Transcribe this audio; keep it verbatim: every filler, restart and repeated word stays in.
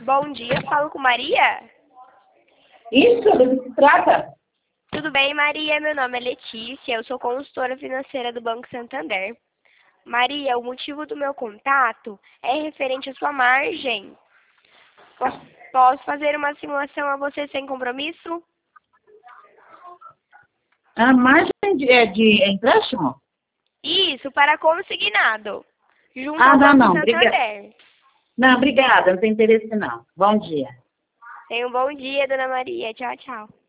Bom dia, falo com Maria? Isso, do que se trata? Tudo bem, Maria? Meu nome é Letícia, eu sou consultora financeira do Banco Santander. Maria, o motivo do meu contato é referente à sua margem. Posso, posso fazer uma simulação a você sem compromisso? A margem de, é de empréstimo? Isso, para consignado, junto Ah, ao não, Banco não, obrigada. Santander. Não, obrigada, não tem interesse não. Bom dia. Tenha um bom dia, dona Maria. Tchau, tchau.